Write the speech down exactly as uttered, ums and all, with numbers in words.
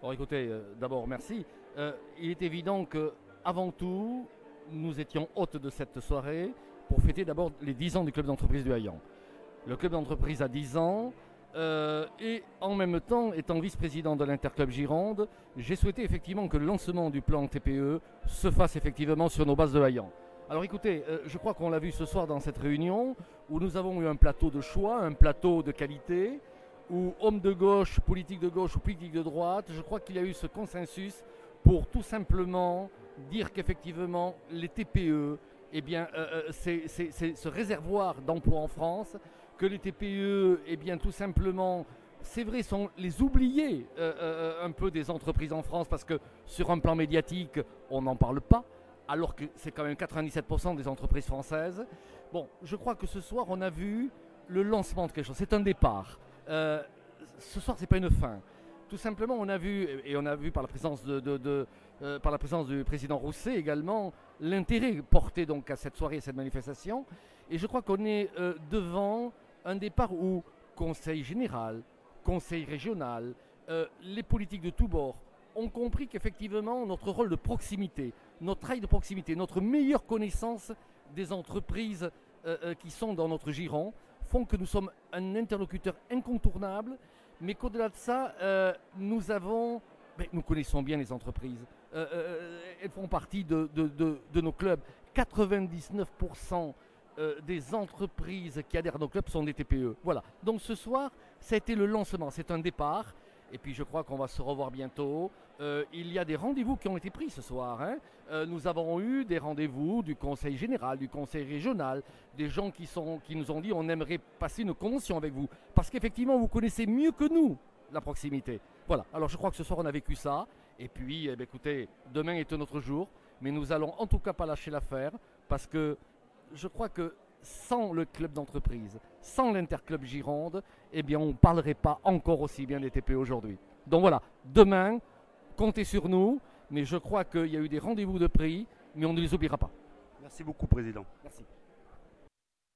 Alors écoutez, euh, d'abord merci. Euh, il est évident que avant tout, nous étions hôtes de cette soirée pour fêter d'abord les dix ans du club d'entreprise du Haillan. Le club d'entreprise a dix ans euh, et en même temps, étant vice-président de l'Interclub Gironde, j'ai souhaité effectivement que le lancement du plan T P E se fasse effectivement sur nos bases de Haillan. Alors écoutez, euh, je crois qu'on l'a vu ce soir dans cette réunion où nous avons eu un plateau de choix, un plateau de qualité, où hommes de gauche, politique de gauche ou politique de droite, je crois qu'il y a eu ce consensus pour tout simplement dire qu'effectivement les T P E, eh bien, euh, c'est, c'est, c'est ce réservoir d'emplois en France, que les T P E, eh bien, tout simplement, c'est vrai, sont les oubliés euh, euh, un peu des entreprises en France, parce que sur un plan médiatique, on n'en parle pas, alors que c'est quand même quatre-vingt-dix-sept pour cent des entreprises françaises. Bon, je crois que ce soir, on a vu le lancement de quelque chose. C'est un départ. Euh, ce soir, c'est pas une fin. Tout simplement, on a vu, et on a vu par la présence, de, de, de, euh, par la présence du président Rousset également, l'intérêt porté donc à cette soirée, à cette manifestation. Et je crois qu'on est euh, devant un départ où conseil général, conseil régional, euh, les politiques de tous bords ont compris qu'effectivement notre rôle de proximité, notre travail de proximité, notre meilleure connaissance des entreprises euh, euh, qui sont dans notre giron font que nous sommes un interlocuteur incontournable, mais qu'au-delà de ça, euh, nous avons, ben, nous connaissons bien les entreprises. Euh, euh, elles font partie de, de, de, de nos clubs. quatre-vingt-dix-neuf pour cent euh, des entreprises qui adhèrent à nos clubs sont des T P E. Voilà. Donc ce soir, ça a été le lancement, c'est un départ. Et puis je crois qu'on va se revoir bientôt. Euh, il y a des rendez-vous qui ont été pris ce soir. Hein. Euh, nous avons eu des rendez-vous du conseil général, du conseil régional, des gens qui, sont, qui nous ont dit on aimerait passer une convention avec vous. Parce qu'effectivement, vous connaissez mieux que nous la proximité. Voilà, alors je crois que ce soir on a vécu ça. Et puis, eh bien, écoutez, demain est un autre jour. Mais nous allons en tout cas pas lâcher l'affaire. Parce que je crois que sans le club d'entreprise, sans l'Interclub Gironde, eh bien on ne parlerait pas encore aussi bien des T P E aujourd'hui. Donc voilà, demain, comptez sur nous, mais je crois qu'il y a eu des rendez-vous de prix, mais on ne les oubliera pas. Merci beaucoup, Président. Merci.